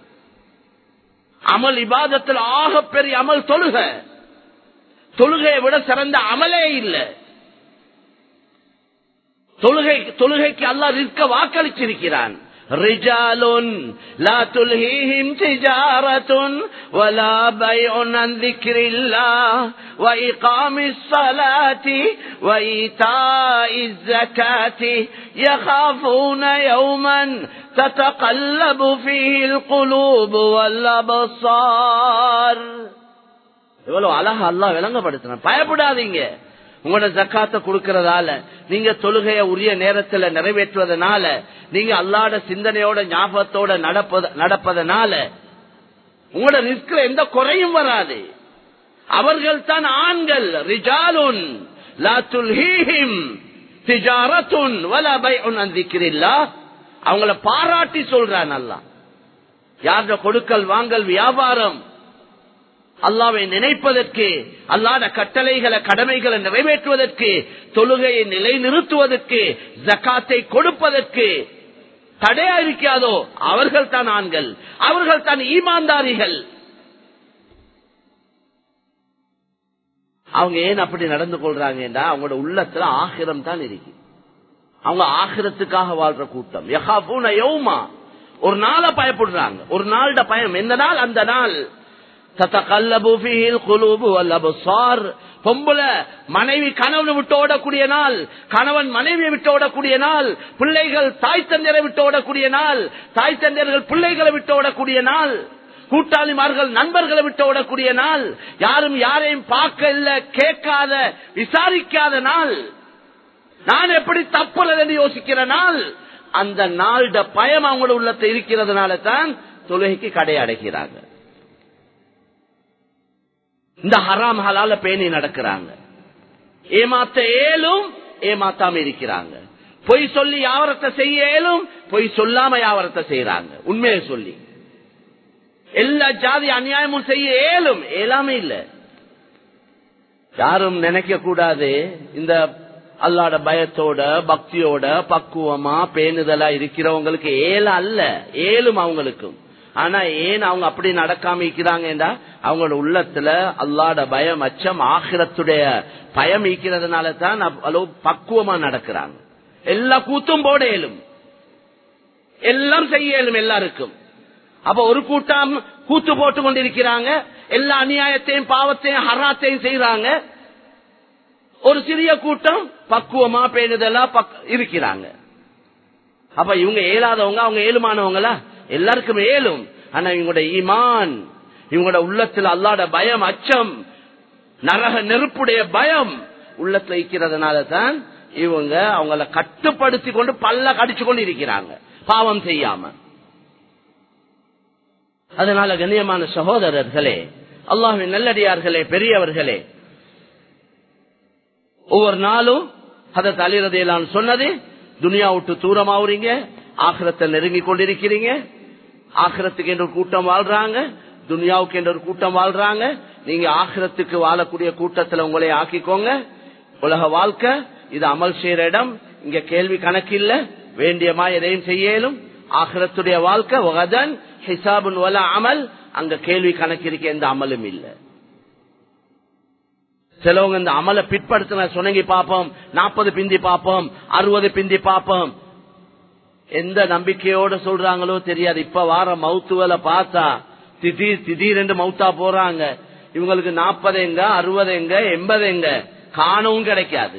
அமல் இபாதத்தில் ஆக பெரிய அமல் தொழுகை. தொழுகையை விட சிறந்த அமலே இல்லை. தொழுகைக்கு அல்லாஹ் ரிஸ்க வாக்களிச்சிருக்கிறான். ரிஜாலுன் லா துல்ஹீஹிம் திஜாரத்துன் வலா பைஉன் அன் ذிக்ரில்லாஹ் வ இகாமிஸ் ஸலாத்தி வ ஈதாஇஸ் ஸகாத்தி யகாஃபூன யௌமன் ததகல்லபு ஃபீஹில் குலூபு வல் அப்ஸார். எவ்வளவு அழகா அல்லாஹ் விளங்கப்படுத்துறான். பயப்படாதீங்க. உங்களோட ஜக்காத்தை கொடுக்கறதால, நீங்க தொழுகைய உரிய நேரத்துல நிறைவேற்றுவதனால, நீங்க அல்லாஹ்வுடைய சிந்தனையோட ஞாபகத்தோட நடப்பதனால உங்களோட ரிஸ்க்ல எந்த குறையும் வராது. அவர்கள் தான் ஆண்கள். ரிஜாலுன் லா துல்ஹீஹிம் திஜாரத்துன் வலா பைஉன் அன் ذிக்ரில்லாஹ். அவங்கள பாராட்டி சொல்றான் அல்லாஹ். யாருடைய கொடுக்கல் வாங்கல் வியாபாரம் அல்லாஹ்வை நினைப்பதற்கு, அல்லாஹ்வுடைய கட்டளைகளை கடமைகளை நிறைவேற்றுவதற்கு, தொழுகையை நிலைநிறுத்துவதற்கு, ஜகாத்தை கொடுப்பதற்கு தடையா இருக்காதோ அவர்கள் தான் ஆண்கள், அவர்கள் தான் ஈமான்தாரிகள். அவங்க ஏன் அப்படி நடந்து கொள்றாங்கன்னா அவங்களோட உள்ளத்துல ஆகிரம் தான் இருக்கு. அவங்க ஆகிரத்துக்காக வாழ்ற கூட்டம். யகாஃபூன யௌமா, ஒரு நாளை பயப்படுறாங்க. ஒரு நாளோட பயம். எந்த நாள்? அந்த நாள் ததகல்லபு ஃபீஹில் குலூபு வல் அப்ஸார். பொம்பளை மனைவி கணவனை விட்டு ஓடக்கூடிய நாள், கணவன் மனைவியை விட்டு ஓடக்கூடிய நாள், பிள்ளைகள் தாய் தந்தையரை விட்டு ஓடக்கூடிய நாள், தாய் தந்தையர்கள் பிள்ளைகளை விட்டு ஓடக்கூடிய நாள், கூட்டாளிமார்கள் நண்பர்களை விட்டு ஓடக்கூடிய நாள், யாரும் யாரையும் பார்க்க இல்ல, கேட்காத, விசாரிக்காத நாள், நான் எப்படி தப்புறதுன்னு யோசிக்கிற நாள். அந்த நாளோட பயம் அவங்களோட உள்ளத்தை இருக்கிறதுனால தான் தொழுகைக்கு கடை அடைக்கிறாங்க. இந்த ஹராம் ஹலால பேணி நடக்கிறாங்க. ஏமாத்த ஏலும் ஏமாத்தாம இருக்கிறாங்க. பொய் சொல்லி யாவரத்தை செய்ய ஏலும், பொய் சொல்லாம யாவரத்தை செய்யறாங்க. உண்மையை சொல்லி எல்லா ஜாதி அநியாயமும் செய்ய ஏலும், ஏலாமே இல்ல. யாரும் நினைக்க கூடாது இந்த அல்லாஹ்வுடைய பயத்தோட பக்தியோட பக்குவமா பேணுதலா இருக்கிறவங்களுக்கு ஏல அல்ல, ஏலும் அவங்களுக்கும். ஆனா ஏன் அவங்க அப்படி நடக்காம இருக்கிறாங்கடா, அவங்களோட உள்ளத்துல அல்லாஹ்வுடைய பயம், அச்சம், ஆகிரத்துடைய பயம் இருக்கிறதுனால தான் அளவு பக்குவமா நடக்கிறாங்க. எல்லா கூத்தும் போட இயலும், எல்லாம் செய்ய இயலும் எல்லாருக்கும். அப்ப ஒரு கூட்டம் கூத்து போட்டு கொண்டிருக்கிறாங்க, எல்லா அநியாயத்தையும் பாவத்தையும் ஹராத்தையும் செய்யறாங்க. ஒரு சிறிய கூட்டம் பக்குவமா பேணுதலா இருக்கிறாங்க. அப்ப இவங்க ஏலாதவங்க, அவங்க ஏழுமானவங்களா? எல்லாருக்கும் ஏலும். ஆனா இவங்களோட ஈமான், இவங்களோட உள்ளத்துல அல்லாஹ்வுடைய பயம், அச்சம், நரக நெருப்புடைய பயம் உள்ளத்துல இருக்கிறதுனால தான் இவங்க அவங்கள கட்டுப்படுத்தி கொண்டு பல்ல கடிச்சு கொண்டு இருக்கிறாங்க, பாவம் செய்யாம. அதனால கண்ணியமான சகோதரர்களே, அல்லாஹ்வின் நல்லடியார்களே, பெரியவர்களே, ஒவ்வொரு நாளும் ஹதரத் அலி ரலியல்லாஹு அன்ஹு சொன்னது, துனியா விட்டு தூரமாவுறீங்க, ஆகிரத்தை நெருங்கி கொண்டிருக்கிறீங்க. ஆகிரத்துக்கு என்ற ஒரு கூட்டம் வாழ்றாங்க, துனியாவுக்கு என்ற ஒரு கூட்டம் வாழ்றாங்க. நீங்க ஆகிரத்துக்கு வாழக்கூடிய கூட்டத்தில் உங்களை ஆக்கிக்கோங்க. உலக வாழ்க்கை இது அமல் செய்யற இடம், இங்க கேள்வி கணக்கு இல்ல, வேண்டியமா எதையும் செய்யலும். ஆகிரத்துடைய வாழ்க்கை வகதன் ஹிசாபுன் வல அமல், அங்க கேள்வி கணக்கு இருக்க எந்த அமலும் இல்ல. சிலவங்க இந்த அமலை பிற்படுத்தின சொன்னங்கி பாப்போம், 40 பிந்தி பாப்போம், 60 பிந்தி பாப்போம், எந்த நம்பிக்கையோட சொல்றாங்களோ தெரியாது. இப்ப வார மவுத்துவலை பார்த்தா திடீரென்று மவுத்தா போறாங்க. இவங்களுக்கு 40 எங்க, 60 எங்க, 80 எங்க காணவும் கிடைக்காது.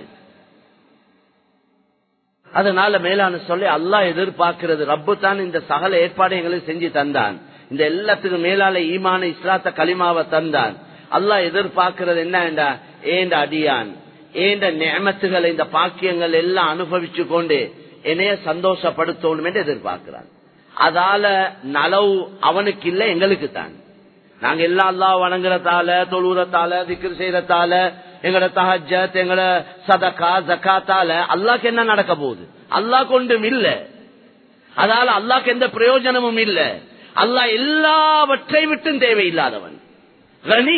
அதனால மேலான சொல்லி அல்லாஹ் எதிர்பார்க்கிறது, ரப்பு தான் இந்த சகல ஏற்பாடு எங்களுக்கு செஞ்சு தந்தான், இந்த எல்லாத்துக்கும் மேலால ஈமான இஸ்லாத்த கலிமாவை தந்தான். அல்லாஹ் எதிர்பார்க்கிறது என்னண்டா, ஏண்ட அடியான் ஏண்ட நியமத்துகளை இந்த பாக்கியங்கள் எல்லாம் அனுபவிச்சு கொண்டு என்னைய சந்தோஷப்படுத்தணும் என்று எதிர்பார்க்கிறான். அதால நலவு அவனுக்கு இல்ல, எங்களுக்கு தான். நாங்க எல்லாம் அல்லாஹ் வணங்குறதால, தொழுறதால, திக்ர் செய்யறதால, எங்கட தஹஜ்ஜத், எங்கட சதகா ஜகாத்தால அல்லாஹ்க்கு என்ன நடக்க போகுது? அல்லாஹ் கொண்டும் இல்ல. அதால அல்லாஹ்க்கு எந்த பிரயோஜனமும் இல்ல. அல்லாஹ் எல்லாவற்றை விட்டும் தேவையில்லாதவன், கனி.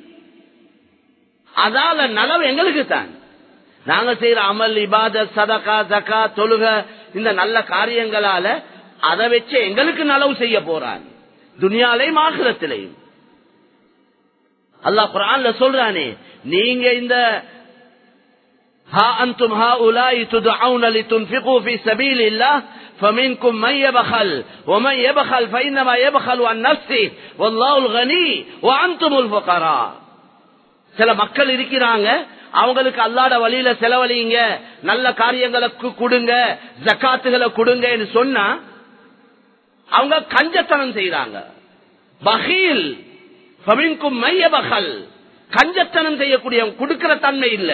அதால நலவு எங்களுக்கு தான். நாங்க செய்யற அமல், இபாதத், சதகா, ஜகாத், தொழுக, இந்த நல்ல காரியங்களால அதை வச்சு எங்களுக்கு நலவு செய்ய போறான், துனியாலையும் ஆகிரத்திலையும். அல்லாஹ் குர்ஆன்ல சொல்றானே, நீங்க இந்த ஹா அன்தும் ஹாஉலாஇ துதுஊன லிதுன்ஃபிகு ஃபீ ஸபீலில்லாஹ் ஃபமின்கும் மன் யபخل ومن يبخل فإنما يبخل عن نفسه والله الغني وأنتم الفقراء. சில மக்கள் இருக்கிறாங்க, அவங்களுக்கு அல்லாஹ்வுடைய வழியில செலவழிங்க, நல்ல காரியங்களுக்கு கொடுங்க, ஜகாத்துகளை கொடுங்க என்று சொன்னா அவங்க கஞ்சத்தனம் செய்யறாங்க. பகீல் ஃபமின்கும் மன் யபخل, கஞ்சத்தனம் செய்யக்கூடிய கொடுக்கிற தன்மை இல்ல.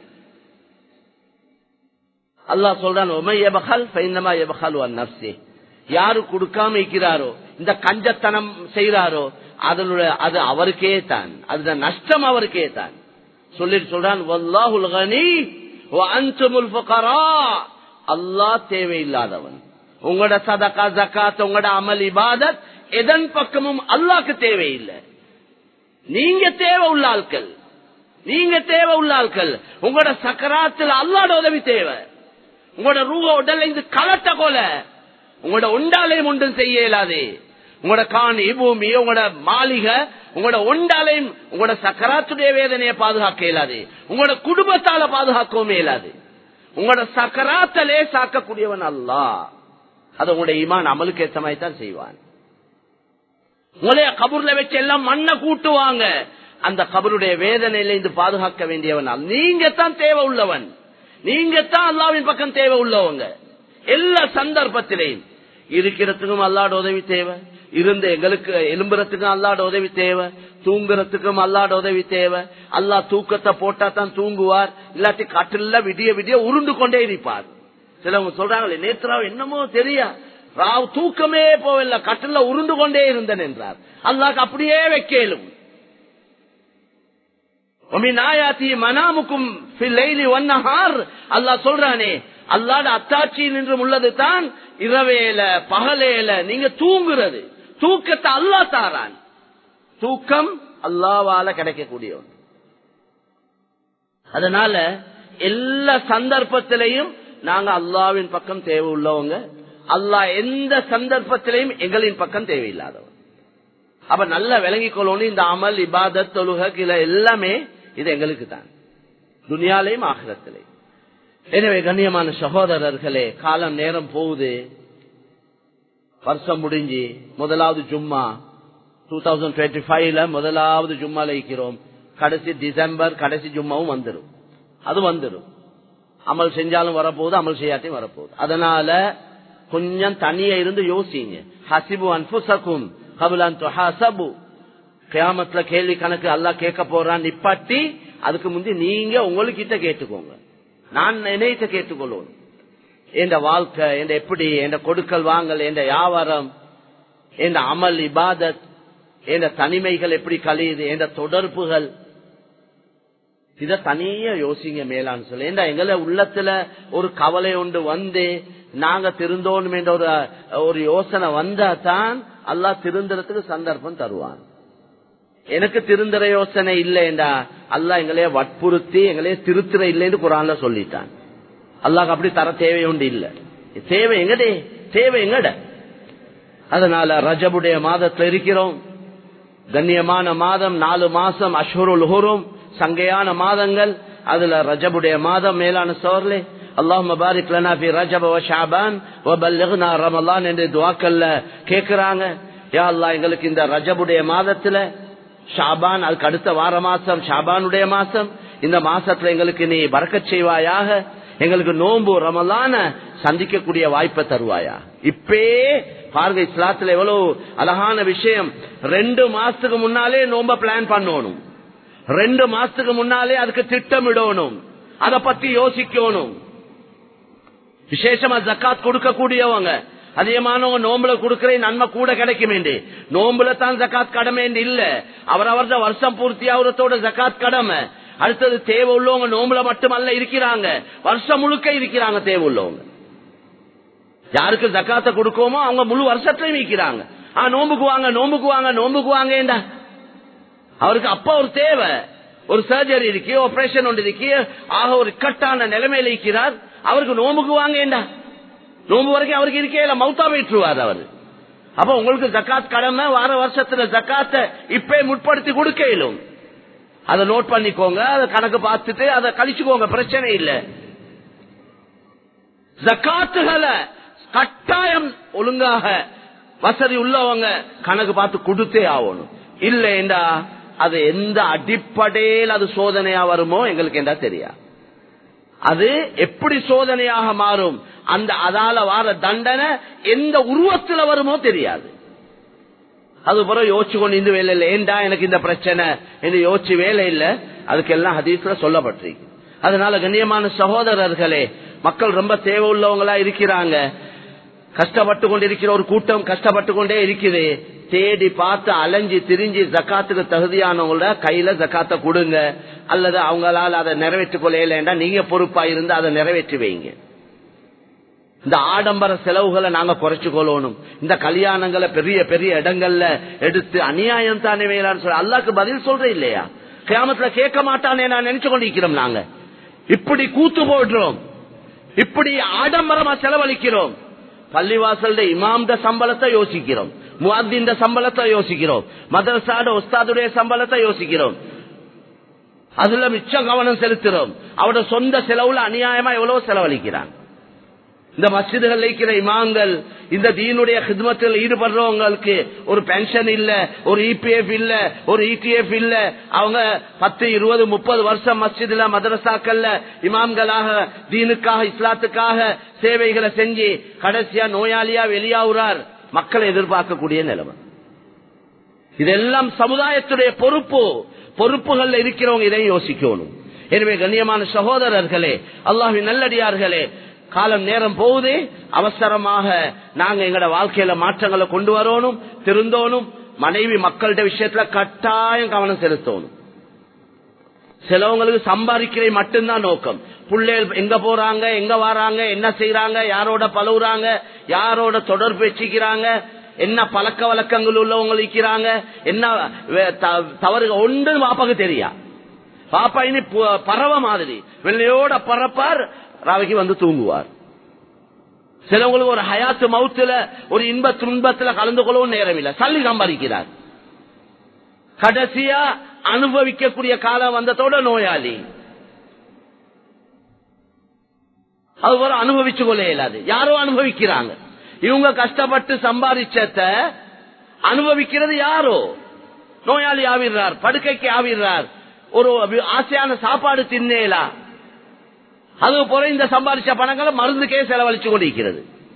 அல்லாஹ் சொல்றான், ومن يبخل فإنما يبخل عن نفسه. யாரு கொடுக்காம இருக்கிறாரோ, இந்த கஞ்சத்தனம் செய்யறாரோ, அது அவருக்கே தான், அதுதான் நஷ்டம் அவருக்கே தான். சொல்லிட்டு சொல்றான், வல்லாஹுல் கனி வ அன்துமுல் ஃபுகரா. அல்லாஹ் தேவையில்லாதவன். உங்களோட சதகா ஜகாத், உங்களோட அமல் இபாதத் எதன் பக்கமும் அல்லாஹ்க்கு தேவையில்லை. நீங்க தேவை உள்ள ஆட்கள், நீங்க தேவை உள்ள ஆட்கள். உங்களோட சக்கராத்தில் அல்லாஹ்வோட உதவி தேவை. உங்களோட ரூஹ உடல்ல இருந்து கலட்ட கொல உங்களோட ஒண்டாலையும் ஒன்றும் செய்ய இயலாது. உங்களோட காணி பூமி, உங்களோட மாளிகை, உங்களோட ஒண்டாலையும் உங்களோட சக்கராத்துடைய வேதனையை பாதுகாக்க இயலாது. உங்களோட குடும்பத்தால பாதுகாக்கவும் இயலாது. உங்களோட சக்கராத்தலே சாக்கக்கூடியவன் அல்லாஹ். அது உங்களுடைய ஈமான் அமலுக்கு ஏற்ற மாதிரி தான் செய்வான். உங்களைய கபூர்ல வச்சு எல்லாம் மண்ணை கூட்டுவாங்க, அந்த கபருடைய வேதனையில இருந்து பாதுகாக்க வேண்டியவன் நீங்க தான் தேவை உள்ளவன். நீங்க தான் அல்லாஹ்வின் பக்கம் தேவை உள்ளவங்க. எல்லா சந்தர்ப்பத்திலையும் இருக்கிறதுக்கும் அல்லாஹ்வோட உதவி தேவை, இருந்து எங்களுக்கு எலும்புறதுக்கும் அல்லாஹ்வோட உதவி தேவை, தூங்குறதுக்கும் அல்லாஹ்வோட உதவி தேவை. அல்லாஹ் தூக்கத்தை போட்டா தான் தூங்குவார், இல்லாட்டி கட்டில விடிய விடிய உருண்டு கொண்டே இருப்பார். சிலவங்க சொல்றாங்களே, நேத்ராவ் என்னமோ தெரியா, ராவ் தூக்கமே போவில்லை, கட்டில உருண்டு கொண்டே இருந்தேன் என்றார். அல்லாஹ்க்கு அப்படியே வைக்கலும். அல்லாஹ் சொல்றானே, அல்லாஹ்வோட அத்தாட்சி நின்று உள்ளது தான் இரவேல பகலேல நீங்க தூங்குறது. தூக்கத்தை அல்லாஹ் தாரான். தூக்கம் அல்லாஹ்வால கிடைக்கக்கூடியவன். அதனால எல்லா சந்தர்ப்பத்திலையும் நாங்க அல்லாஹ்வின் பக்கம் தேவை உள்ளவங்க. அல்லாஹ் எந்த சந்தர்ப்பத்திலையும் எங்களின் பக்கம் தேவையில்லாதவன். அப்ப நல்லா விளங்கிக் கொள்ளணும், இந்த அமல் இபாதத் தொழுகை கில எல்லாமே இது எங்களுக்கு தான், துனியாலையும் ஆகிரத்திலையும். எனவே கண்ணியமான சகோதரர்களே, காலம் நேரம் போகுது, வருஷம் முடிஞ்சு முதலாவது ஜும்மா 2025ல முதலாவது ஜும்மால இருக்கிறோம். கடைசி டிசம்பர் கடைசி ஜும்மாவும் வந்துடும். அது வந்துடும். அமல் செஞ்சாலும் வரப்போகுது, அமல் செய்யாத்தையும் வரப்போகுது. அதனால கொஞ்சம் தனியா இருந்து யோசிங்க. ஹசிபு அன்ஃபுஸகும் கப்ல அன் துஹாஸபு. கியாமத்துல கேள்வி கணக்கு அல்லாஹ் கேட்க போறான், நிப்பாட்டி அதுக்கு முந்தி நீங்க உங்களுக்கிட்ட கேட்டுக்கோங்க. நான் நினைத்த கேட்டுக்கொள்ளும், என் வாழ்க்கை என் எப்படி, என் கொடுக்கல் வாங்கல், என் வியாபாரம், என் அமல் இபாதத், என் தனிமைகள் எப்படி கழியுது, என் தொடர்புகள், இத தனியா யோசிங்க மேலான்னு சொல்லி. ஏண்டா எங்களை உள்ளத்துல ஒரு கவலை ஒன்று வந்து நாங்க திருந்தோணும் என்ற ஒரு யோசனை வந்தா தான் அல்லாஹ் திருந்துறதுக்கு சந்தர்ப்பம் தருவான். எனக்கு திருந்துற யோசனை இல்லைண்டா அல்லாஹ் எங்களைய வற்புறுத்தி எங்களைய திருத்துற இல்லைன்னு குர்ஆன்ல சொல்லிட்டான். அல்லாஹ் அப்படி தர தேவை உண்டு இல்ல. தேவை எங்கடே, தேவை எங்கட. அதனால ரஜபுடைய மாதத்துல இருக்கிறோம். கண்ணியமான மாதம், 4 மாசம் அஷ்ஹுருல் ஹுரும், சங்கையான மாதங்கள். அதுல ரஜபுடைய மாதம் மேலான சோர்லே அல்லாஹும்ம பாரிக் லனா ஃபீ ரஜப வ ஷஅபான் வ பல்லிக்னா ரமலான் என்ற துஆக்கள்ல கேக்குறாங்க. யா அல்லாஹ் எங்களுக்கு இந்த ரஜபுடைய மாதத்துல ஷஅபான், அதுக்கு அடுத்த வார மாசம் ஷஅபானுடைய மாசம், இந்த மாசத்துல எங்களுக்கு நீ பரக்கத் செய்வாயாக, எங்களுக்கு நோன்பு ரமலான சந்திக்கக்கூடிய வாய்ப்பை தருவாயா. இப்பே பாருங்க இஸ்லாத்துல எவ்வளவு அழகான விஷயம். 2 மாசத்துக்கு முன்னாலே நோம்ப பிளான் பண்ணணும், 2 மாசத்துக்கு முன்னாலே அதுக்கு திட்டமிடணும், அத பத்தி யோசிக்கணும். விசேஷமா ஜக்காத் கொடுக்கக்கூடியவங்க அதிகமானவங்க நோம்புல கொடுக்கிற நன்மை கூட கிடைக்கும். நோம்புல தான் ஜக்காத் கடமை இல்ல, அவரவர்த வருஷம் பூர்த்தி ஆகுறதோட ஜக்காத் கடமை. அடுத்தது தேவை உள்ளவங்க நோம்புல மட்டுமல்ல இருக்கிறாங்க, வருஷம் முழுக்க இருக்கிறாங்க தேவை உள்ளவங்க. யாருக்கு ஜக்காத்தை கொடுக்கோமோ அவங்க முழு வருஷத்துலயும் இருக்கிறாங்க. நோம்புக்கு வாங்க, நோம்புக்கு வாங்க, நோம்புக்கு வாங்க. அவருக்கு அப்ப ஒரு தேவை, ஒரு சர்ஜரி இருக்கு, ஆபரேஷன் ஒன்று இருக்கு, ஆக ஒரு கட்டான நிலைமையில இருக்கிறார். அவருக்கு நோம்புக்கு வாங்க, நோம்பு வரைக்கும் அவருக்கு இருக்கே மௌத்தா போயிட்டுருவார் அவரு. அப்ப உங்களுக்கு ஜக்காத் கடமை, வார வருஷத்துல ஜக்காத்தை இப்பே முற்படுத்தி கொடுக்க இயலும். அதை நோட் பண்ணிக்கோங்க, அதை கணக்கு பார்த்துட்டு அதை கழிச்சுக்கோங்க, பிரச்சனை இல்லை. ஜக்காத்துகளை கட்டாயம் ஒழுங்காக வசதி உள்ளவங்க கணக்கு பார்த்து கொடுத்தே ஆகணும். இல்லைண்டா அது எந்த அடிப்படையில் அது சோதனையா வருமோ எங்களுக்கு என்ன தெரியாது. அது எப்படி சோதனையாக மாறும், அந்த அதால வார தண்டனை எந்த உருவத்தில் வருமோ தெரியாது. அது பிறகு யோசிச்சு கொண்டு இந்த வேலை இல்லை, ஏண்டா எனக்கு இந்த பிரச்சனை என்று யோசிச்சு வேலை இல்லை. அதுக்கெல்லாம் ஹதீஸ்ல சொல்லப்பட்டிருக்கு. அதனால கண்ணியமான சகோதரர்களே, மக்கள் ரொம்ப தேவை உள்ளவங்களா இருக்கிறாங்க. கஷ்டப்பட்டு கொண்டிருக்கிற ஒரு கூட்டம் கஷ்டப்பட்டு கொண்டே இருக்குது. தேடி பார்த்து அலைஞ்சி திரிஞ்சு ஜக்காத்துக்கு தகுதியானவங்கள கையில ஜக்காத்தை கொடுங்க, அல்லது அவங்களால அதை நிறைவேற்றிக் கொள்ளேண்டா நீங்க பொறுப்பா இருந்து அதை நிறைவேற்றி வைங்க. இந்த ஆடம்பர செலவுகளை நாங்க குறைச்சு கொள்ளணும். இந்த கல்யாணங்களை பெரிய பெரிய இடங்கள்ல எடுத்து அநியாயம் தானே வேளான்னு சொல்ல அல்லாஹ்க்கு பதில் சொல்ற இல்லையா? கியாமத்துல கேட்க மாட்டானே நான் நினைச்சு கொண்டிருக்கிறோம். நாங்க இப்படி கூத்து போடுறோம், இப்படி ஆடம்பரமா செலவழிக்கிறோம். பள்ளிவாசல் இமாம்ட சம்பளத்தை யோசிக்கிறோம், முஅத்தின் சம்பளத்தை யோசிக்கிறோம், மதரசாட உஸ்தாதுடைய சம்பளத்தை யோசிக்கிறோம். அதுல மிச்சம் கவனம் செலுத்துறோம். அவரோட சொந்த செலவுல அநியாயமா எவ்வளவு செலவழிக்கிறான். இந்த மஸ்ஜிதுகள் இருக்கிற இமாம்கள், இந்த தீனுடைய ஹித்மத்தில் ஈடுபடுறவங்களுக்கு ஒரு பென்ஷன் இல்ல, ஒரு இபிஎஃப் இல்ல, ஒரு இடிஎஃப் இல்ல. அவங்க 10, 20, 30 வருஷம் மஸ்ஜிதுல மதரசாக்கள்ல இமாம்களாக தீனுக்காக இஸ்லாத்துக்காக சேவைகளை செஞ்சு கடைசியா நோயாளியா வெளியாகிறார். மக்களை எதிர்பார்க்கக்கூடிய நிலைமை. இதெல்லாம் சமுதாயத்துடைய பொறுப்புகள் இருக்கிறவங்க இதை யோசிக்கணும். எனவே கண்ணியமான சகோதரர்களே, அல்லாஹ்வின் நல்லடியார்களே, காலம் நேரம் போகுது. அவசரமாக நாங்க எங்கட வாழ்க்கையில மாற்றங்களை கொண்டு வரணும், திருந்தோணும். மனைவி மக்கள்கிட்ட விஷயத்துல கட்டாயம் கவனம் செலுத்தணும். சிலவங்களுக்கு சம்பாதிக்கிற மட்டும்தான் நோக்கம். பிள்ளைகள் எங்க போறாங்க, எங்க வராங்க, என்ன செய்யறாங்க, யாரோட பழகுறாங்க, யாரோட தொடர்பு வச்சுக்கிறாங்க, என்ன பழக்க வழக்கங்கள் உள்ளவங்க இருக்கிறாங்க, என்ன தவறு ஒன்று பாப்பாக்கு தெரியா. பாப்பா இனி பறவை மாதிரி வெள்ளையோட பறப்பார், ராவைக்கு வந்து தூங்குவார். சிலவங்களுக்கு ஒரு ஹயாத்து மவுத்துல ஒரு இன்ப துன்பத்துல கலந்து கொள்ளவும் நேரம் இல்லை, சல்லி சம்பாதிக்கிறார். கடைசியா அனுபவிக்கக்கூடிய காலம் வந்ததோட நோயாளி. அது போல அனுபவிச்சு கொள்ள இயலாது. யாரோ அனுபவிக்கிறாங்க. இவங்க கஷ்டப்பட்டு சம்பாதிச்சத அனுபவிக்கிறது யாரோ. நோயாளி ஆவிடுறார், படுக்கைக்கு ஆவிடுறார், ஒரு ஆசையான சாப்பாடு தின்னேலா. அது போல இந்த சம்பாதிச்ச பணங்களை மருந்துக்கே செலவழிச்சு கொண்டிருக்கிறது.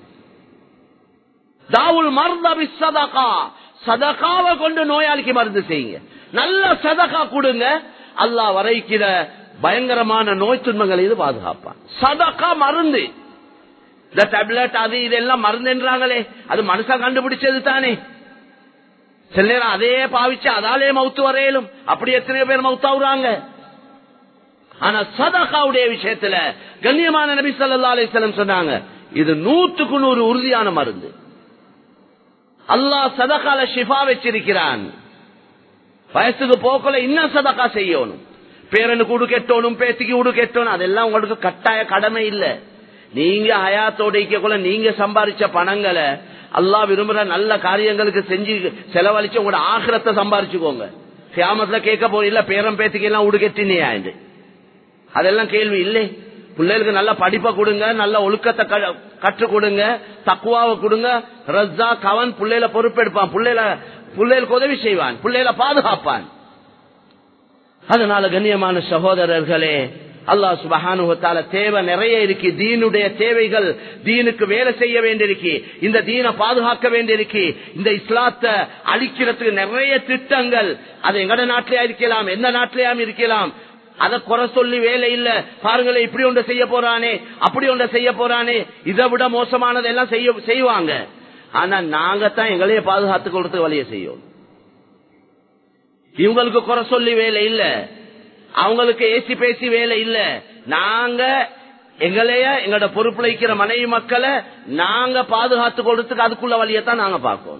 தாவுல் மர்தபி சதகா, சதகாவை கொண்டு நோயாளிக்கு மருந்து செய்யுங்க. நல்ல சதகா கொடுங்க, அல்லாஹ் வரைக்கிற பயங்கரமான நோய் துன்பங்களை இது பாதுகாப்பான். சதகா மருந்து. இந்த டேப்லெட் அது இதெல்லாம் மருந்து என்றாங்களே, அது மனுஷன் கண்டுபிடிச்சது தானே. சில நேரம் அதே பாவிச்சு அதாலே மவுத்து வரையிலும். அப்படி எத்தனை பேர் மவுத்தாவுறாங்க. ஆனா சதகாவுடைய விஷயத்துல கண்ணியமான நபி ஸல்லல்லாஹு அலைஹி வஸல்லம் சொன்னாங்க, இது 100க்கு 100 உறுதியான மருந்து. அல்லாஹ் சதகால ஷிஃபா வச்சிருக்கிறான். வயசுக்கு போக்கல இன்னும் சதகா செய்யணும். பேரனுக்கு உடு கெட்டணும், பேத்திக்கு உடு கெட்டணும், அதெல்லாம் உங்களுக்கு கட்டாய கடமை இல்ல. நீங்க ஹயாத்தோட இருக்கக்குள்ள நீங்க சம்பாதிச்ச பணங்களை அல்லாஹ் விரும்புற நல்ல காரியங்களுக்கு செஞ்சு செலவழிச்சு உங்களோட ஆகிரத்தை சம்பாதிச்சுக்கோங்க. கியாமத்துல கேட்க போறீங்களா பேரம் பேத்திக்கு எல்லாம் உடு கெட்டினியா என்று? அதெல்லாம் கேள்வி இல்லை. பிள்ளைகளுக்கு நல்ல படிப்பை கொடுங்க, நல்ல ஒழுக்கத்தை கற்றுக் கொடுங்க, தக்குவாவை கொடுங்க. ரஸ்ஸா கவன் பிள்ளைல பொறுப்பெடுப்பான், பிள்ளைகளுக்கு உதவி செய்வான், பிள்ளைகளை பாதுகாப்பான். அதனால கண்ணியமான சகோதரர்களே, அல்லாஹ் சுப்ஹானஹு வ தஆலா தேவை நிறைய இருக்கு. தீனுடைய தேவைகள், தீனுக்கு வேலை செய்ய வேண்டியிருக்கு, இந்த தீனை பாதுகாக்க வேண்டியிருக்கு, இந்த இஸ்லாத்தை அழிக்கிறதுக்கு நிறைய திட்டங்கள். அது எங்கட நாட்டிலே இருக்கலாம், எந்த நாட்டிலேயும் இருக்கலாம். அதை குறை சொல்லி வேலை இல்ல. பாருங்களே, இப்படி ஒன்றை செய்ய போறானே, அப்படி ஒன்றை செய்ய போறானே, இதை விட மோசமானது எல்லாம் செய்வாங்க. ஆனா நாங்க தான் எங்களையே பாதுகாத்துக் கொடுத்து வழியை செய்யும். இவங்களுக்கு குறை சொல்லி வேலை இல்ல, அவங்களுக்கு ஏசி பேசி வேலை இல்ல. நாங்க எங்களைய எங்களோட பொறுப்புல இருக்கிற மனைவி மக்களை நாங்க பாதுகாத்து கொடுத்துக்கு அதுக்குள்ள வழியத்தான் நாங்க பார்க்கணும்.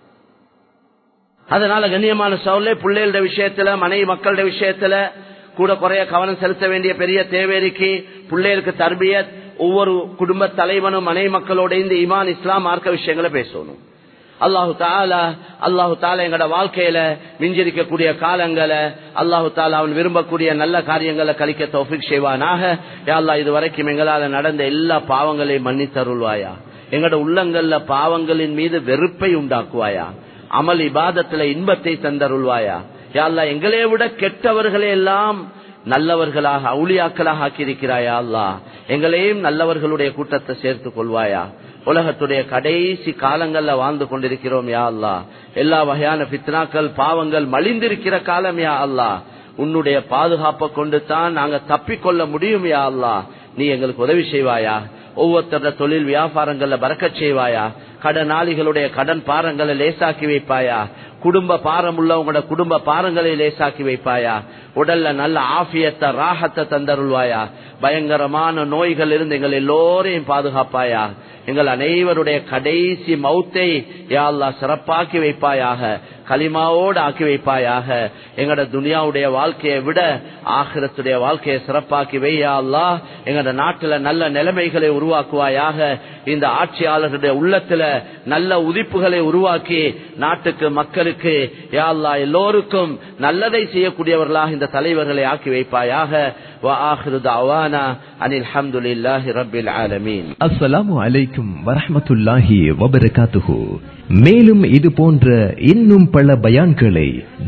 அதனால கண்ணியமான சௌலே, பிள்ளைகளோட விஷயத்துல, மனைவி மக்களோட விஷயத்துல கூட குறைய கவனம் செலுத்த வேண்டிய பெரிய தேவை இருக்கு. பிள்ளைகளுக்கு தர்பியத், ஒவ்வொரு குடும்ப தலைவனும் மனைவி மக்களோட இந்த ஈமான் இஸ்லாம் மார்க்க விஷயங்களை பேசணும். அல்லாஹு தாலா எங்கட வாழ்க்கையில மிஞ்சிருக்கக்கூடிய காலங்களை அல்லாஹு தாலா அவன் விரும்பக்கூடிய நல்ல காரியங்களை கழிக்க தௌஃபீக் செய்வானாக. யா அல்லாஹ், இதுவரைக்கும் எங்களால நடந்த எல்லா பாவங்களையும் மன்னித்தருள்வாயா. எங்கட உள்ளங்கள்ல பாவங்களின் மீது வெறுப்பை உண்டாக்குவாயா. அமல் இபாதத்துல இன்பத்தை தந்தருள்வாயா. யா அல்லாஹ், எங்களை விட கெட்டவர்களை எல்லாம் நல்லவர்களாக அவுலியாக்களாக ஆக்கியிருக்கிறாயா. அல்லாஹ், எங்களையும் நல்லவர்களுடைய கூட்டத்தை சேர்த்துக் கொள்வாயா. உலகத்துடைய கடைசி காலங்கள்ல வாழ்ந்து கொண்டிருக்கிறோம் யா அல்லாஹ். எல்லா வகையான ஃபித்னாக்கள், பாவங்கள் மலிந்திருக்கிற காலம் யா அல்லாஹ். உன்னுடைய பாதுகாப்பை கொண்டு தான் நாங்க தப்பிக்கொள்ள முடியும் யா அல்லாஹ். நீ எங்களுக்கு உதவி செய்வாயா. ஒவ்வொருத்தர தொழில் வியாபாரங்கள்ல பரக்கத் செய்வாயா. கடனாளிகளுடைய கடன் பாரங்களை லேசாக்கி வைப்பாயா. குடும்ப பாரம் உள்ளவங்களோட குடும்ப பாரங்களை லேசாக்கி வைப்பாயா. உடல்ல நல்ல ஆஃபியத்தை, ராகத்தை தந்தருள்வாயா. பயங்கரமான நோய்கள் இருந்து எங்கள் எல்லோரையும் பாதுகாப்பாயா. எங்கள் அனைவருடைய கடைசி மௌத்தை யா அல்லாஹ் சிறப்பாக்கி வைப்பாயாக, கலிமாவோடு ஆக்கி வைப்பாயாக. எங்கட துனியாவுடைய வாழ்க்கையை விட ஆகிரத்துடைய வாழ்க்கையை சிறப்பாக்கி வை யா அல்லாஹ். எங்கட நாட்டுல நல்ல நிலைமைகளை உருவாக்குவாயாக. இந்த ஆட்சியாளர்களுடைய உள்ளத்துல நல்ல உதிப்புகளை உருவாக்கி நாட்டுக்கு, மக்களுக்கு யா அல்லாஹ் எல்லோருக்கும் நல்லதை செய்யக்கூடியவர்களாக இந்த தலைவர்களை ஆக்கி வைப்பாயாக. وآخر دعوانا أن الحمد لله رب العالمين. அஸ்ஸலாமு அலைக்கும் வரஹ்மத்துல்லாஹி வபரகாத்துஹு. மேலும் இது போன்ற இன்னும் பல பயான்களை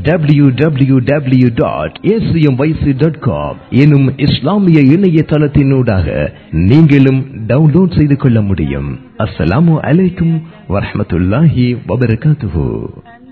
www.acmyc.com எனும் இஸ்லாமிய இணையதளத்தினூடாக நீங்களும் டவுன்லோட் செய்து கொள்ள முடியும். அஸ்ஸலாமு அலைக்கும் வரஹ்மத்துல்லாஹி வபரகாத்துஹு.